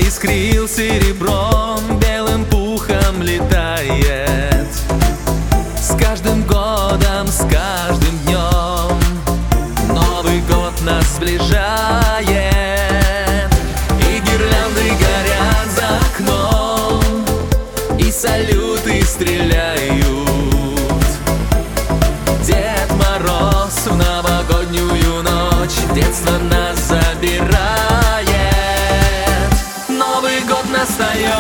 заискрил серебром, белым пухом летает. С каждым годом, с каждым днем Новый год нас сближает. И гирлянды горят за окном, и салюты стреляют. Дед Мороз в новогоднюю ночь в детство нас забирает. Новый год настает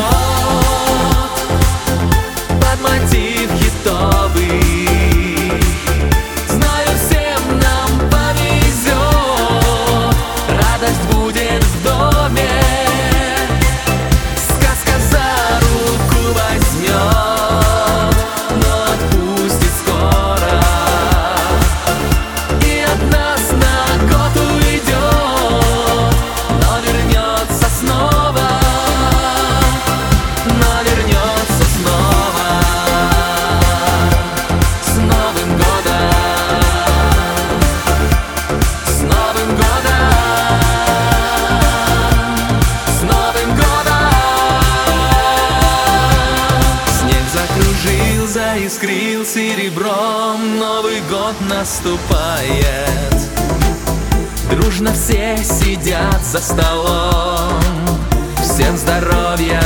под мотив хитовый. Знаю, всем нам повезет, радость будет в доме. Сказка за руку возьмет, но отпустит скоро. И от нас на год уйдет, но вернется снова. Но вернется снова. С Новым годом! С Новым годом! С Новым годом! Снег закружил, заискрил серебром. Новый год наступает. Дружно все сидят за столом, всем здоровья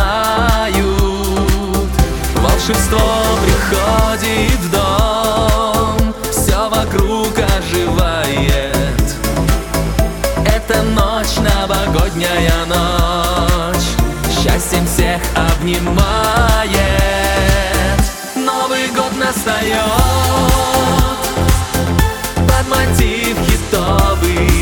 желают. Волшебство приходит в дом, все вокруг оживает. Это ночь, новогодняя ночь, счастьем всех обнимает. Новый год настает под мотив хитовый.